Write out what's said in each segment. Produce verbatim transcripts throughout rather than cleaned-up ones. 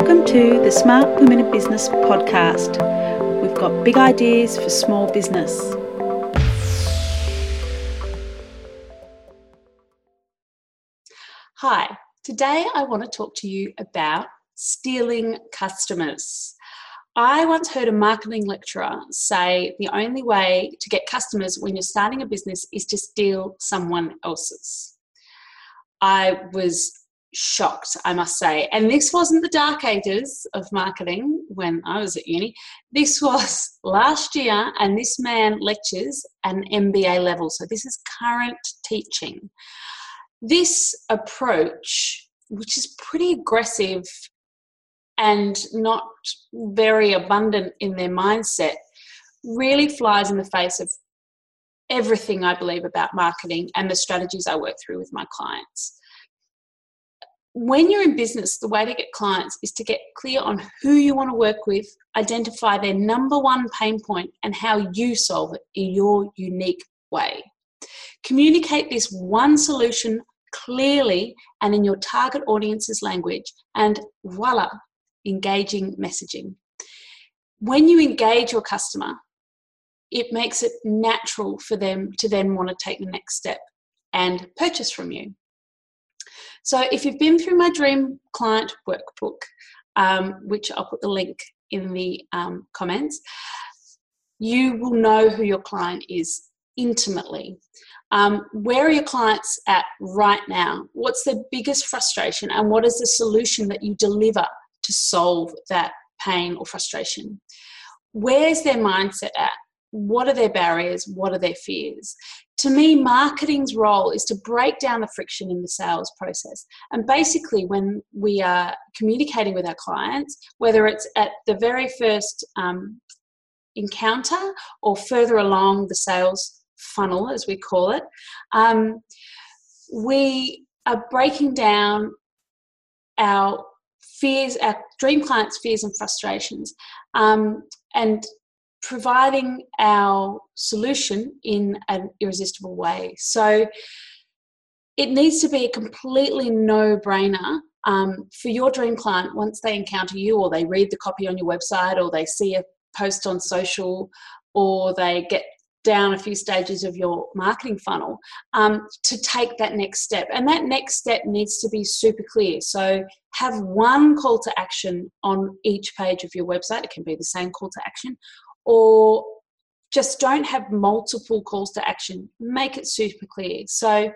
Welcome to the Smart Women in Business podcast. We've got big ideas for small business. Hi, today I want to talk to you about stealing customers. I once heard a marketing lecturer say the only way to get customers when you're starting a business is to steal someone else's. I was shocked, I must say. And this wasn't the dark ages of marketing when I was at uni. This was last year, and this man lectures an M B A level. So this is current teaching. This approach, which is pretty aggressive and not very abundant in their mindset, really flies in the face of everything I believe about marketing and the strategies I work through with my clients. When you're in business, the way to get clients is to get clear on who you want to work with, identify their number one pain point and how you solve it in your unique way. Communicate this one solution clearly and in your target audience's language, and voila, engaging messaging. When you engage your customer, it makes it natural for them to then want to take the next step and purchase from you. So if you've been through my Dream Client Workbook, um, which I'll put the link in the um, comments, you will know who your client is intimately. Um, where are your clients at right now? What's their biggest frustration, and what is the solution that you deliver to solve that pain or frustration? Where's their mindset at? What are their barriers? What are their fears? To me, marketing's role is to break down the friction in the sales process. And basically, when we are communicating with our clients, whether it's at the very first um, encounter or further along the sales funnel, as we call it, um, we are breaking down our fears, our dream clients' fears and frustrations, um, and providing our solution in an irresistible way. So it needs to be a completely no-brainer um, for your dream client once they encounter you, or they read the copy on your website, or they see a post on social, or they get down a few stages of your marketing funnel, um, to take that next step. And that next step needs to be super clear. So have one call to action on each page of your website. It can be the same call to action, or just don't have multiple calls to action. Make it super clear. So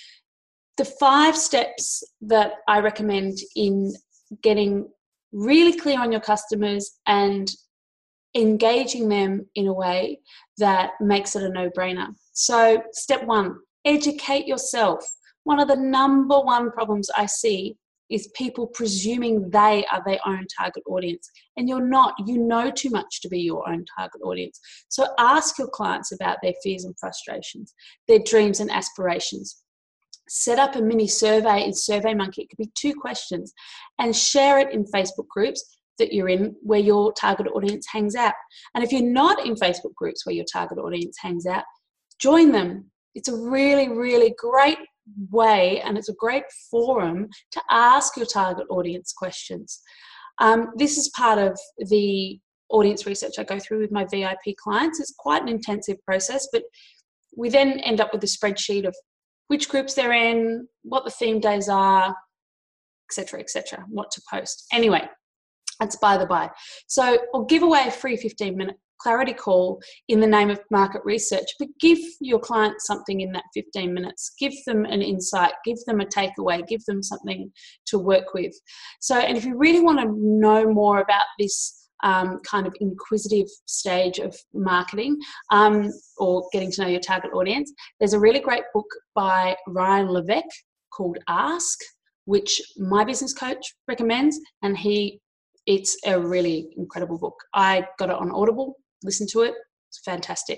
the five steps that I recommend in getting really clear on your customers and engaging them in a way that makes it a no-brainer. So step one, educate yourself. One of the number one problems I see is people presuming they are their own target audience. And you're not. You know too much to be your own target audience. So ask your clients about their fears and frustrations, their dreams and aspirations. Set up a mini survey in SurveyMonkey. It could be two questions, and share it in Facebook groups that you're in where your target audience hangs out. And if you're not in Facebook groups where your target audience hangs out, join them. It's a really, really great way, and it's a great forum to ask your target audience questions. Um, this is part of the audience research I go through with my V I P clients. It's quite an intensive process, but we then end up with a spreadsheet of which groups they're in, what the theme days are, et cetera, et cetera, what to post. Anyway, that's by the by. So I'll give away a free fifteen minute clarity call in the name of market research, but give your clients something in that fifteen minutes. Give them an insight, give them a takeaway, give them something to work with. So, and if you really want to know more about this um, kind of inquisitive stage of marketing um, or getting to know your target audience, there's a really great book by Ryan Levesque called Ask, which my business coach recommends, and he it's a really incredible book. I got it on Audible, listened to it. It's fantastic.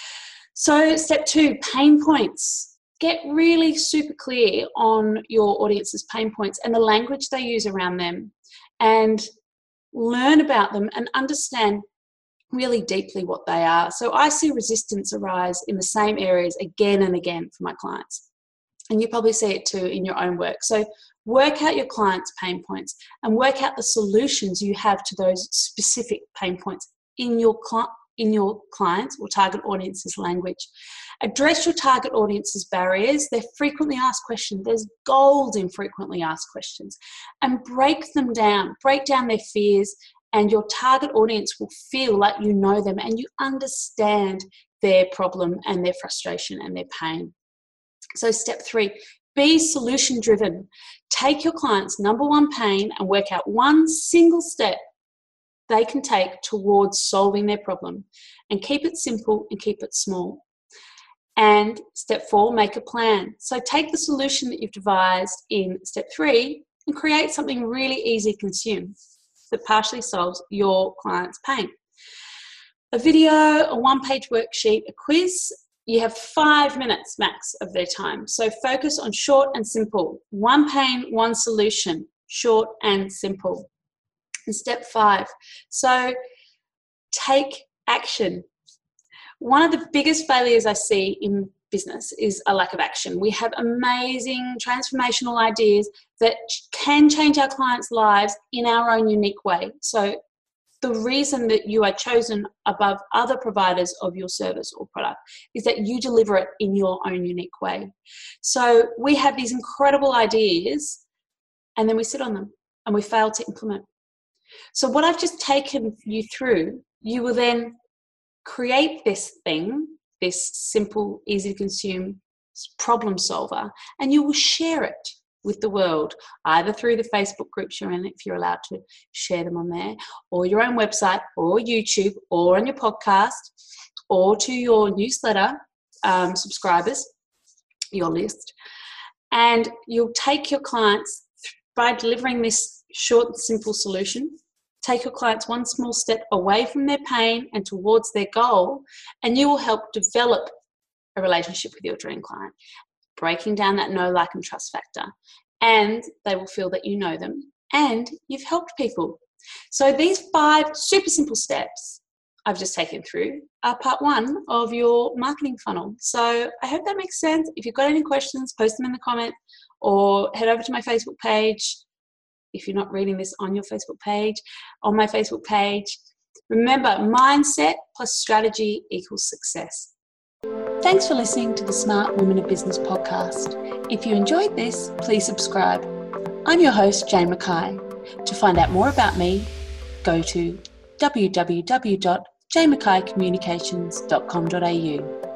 So step two, pain points. Get really super clear on your audience's pain points and the language they use around them, and learn about them and understand really deeply what they are. So I see resistance arise in the same areas again and again for my clients. And you probably see it too in your own work. So Work out your clients' pain points and work out the solutions you have to those specific pain points in your cli- in your clients' or target audience's language. Address your target audience's barriers. They're frequently asked questions. There's gold in frequently asked questions. And break them down. Break down their fears, and your target audience will feel like you know them and you understand their problem and their frustration and their pain. So step three, be solution driven. Take your client's number one pain and work out one single step they can take towards solving their problem, and keep it simple and keep it small. And step four, make a plan. So take the solution that you've devised in step three and create something really easy to consume that partially solves your client's pain. A video, a one-page worksheet, a quiz. You have five minutes max of their time. So focus on short and simple. One pain, one solution. Short and simple. And step five. So take action. One of the biggest failures I see in business is a lack of action. We have amazing transformational ideas that can change our clients' lives in our own unique way. So the reason that you are chosen above other providers of your service or product is that you deliver it in your own unique way. So we have these incredible ideas and then we sit on them and we fail to implement. So what I've just taken you through, you will then create this thing, this simple, easy to consume problem solver, and you will share it with the world, either through the Facebook groups you're in, if you're allowed to share them on there, or your own website, or YouTube, or on your podcast, or to your newsletter um, subscribers, your list. And you'll take your clients, by delivering this short and simple solution, take your clients one small step away from their pain and towards their goal, and you will help develop a relationship with your dream client, breaking down that know, like, and trust factor. And they will feel that you know them and you've helped people. So these five super simple steps I've just taken through are part one of your marketing funnel. So I hope that makes sense. If you've got any questions, post them in the comments or head over to my Facebook page. If you're not reading this on your Facebook page, on my Facebook page. Remember, mindset plus strategy equals success. Thanks for listening to the Smart Women of Business podcast. If you enjoyed this, please subscribe. I'm your host, Jane Mackay. To find out more about me, go to w w w dot jane mackay communications dot com dot a u.